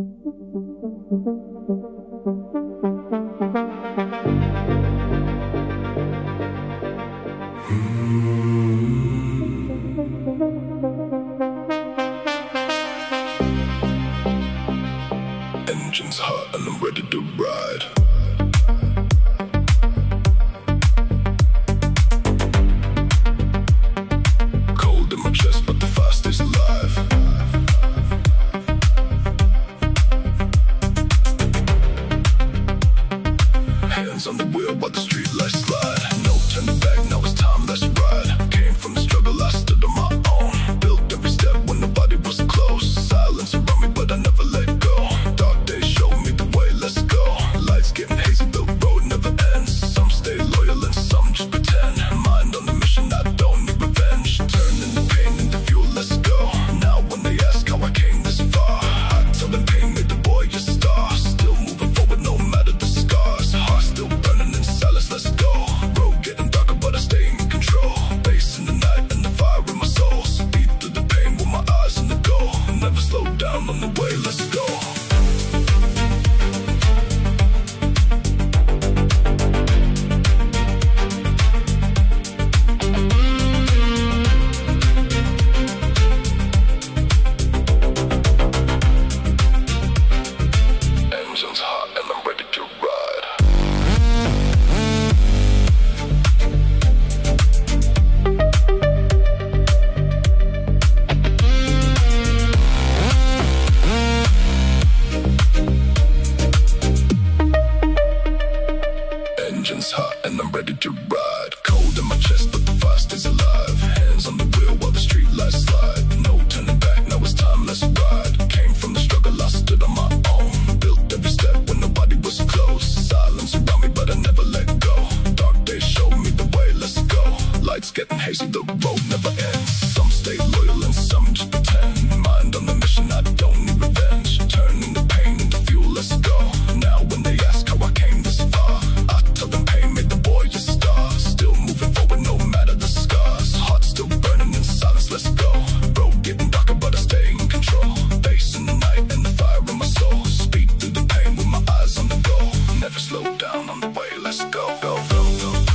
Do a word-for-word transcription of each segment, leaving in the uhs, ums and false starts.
Engine's hot and I'm ready to ride. Cold in my chest, but the fastest alive. Hands on the wheel while the street lights slide. No turning back, now it's time, let's ride. Came from the struggle, I stood on my own. Built every step when nobody was close. Silence around me, but I never let go. Dark days showed me the way, let's go. Lights getting hazy, the road never ends. Some stay loyal and some just pretend. Mind on the mission, I don't need revenge. Turning the pain into fuel, let's go. Now when they ask how I came this far, I tell them pain made the boy a star. Still moving forward no matter the scars. Heart still burning in silence, let's go. Road getting darker but I stay in control. Bass in the night and the fire in my soul. Speed through the pain with my eyes on the goal. Never slow down on the way, let's go. Engine's hot and I'm ready to ride. Engine's hot and I'm ready to ride. Cold in my chest, but the fast is alive. Hands on the wheel while the street lights slide. No turning back, now it's time, let's ride. Came from the struggle, I stood on my own. Built every step when nobody was close. Silence around me, but I never let go. Dark days showed me the way, let's go. Lights getting hazy, the road never ends. Some stay loyal and some just pretend. Mind on the mission, I don't need revenge. Turning the pain into fuel, let's go. Now when they ask how I came this far, I tell them pain made the boy a star. Still moving forward no matter the scars. Heart still burning in silence, let's go. Road getting darker but I stay in control. Bass in the night and the fire in my soul. Speed through the pain with my eyes on the goal. Never slow down on the way, let's go. Go, go, go, go.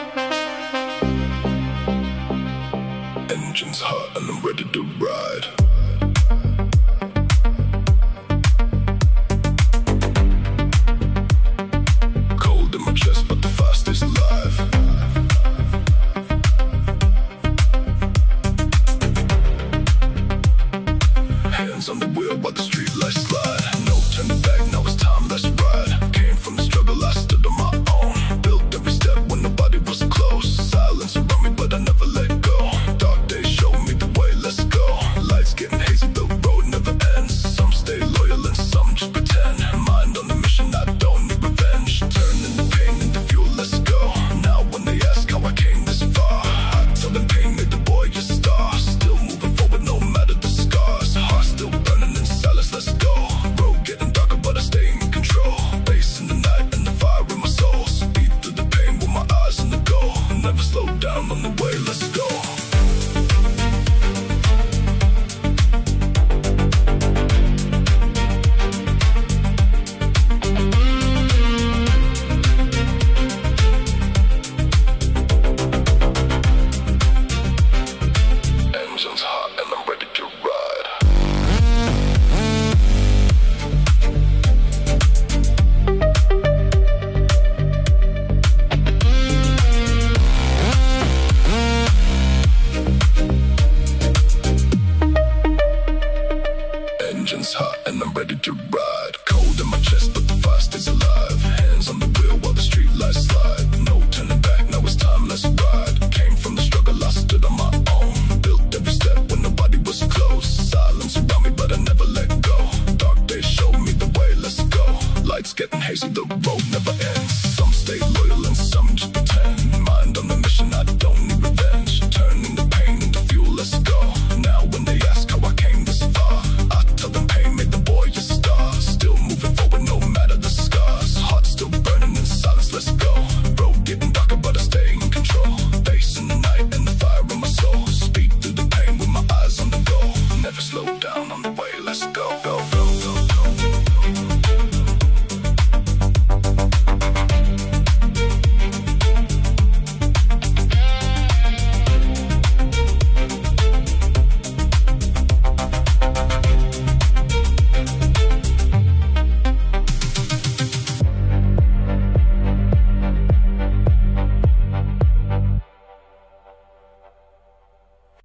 Engine's hot and I'm ready to ride.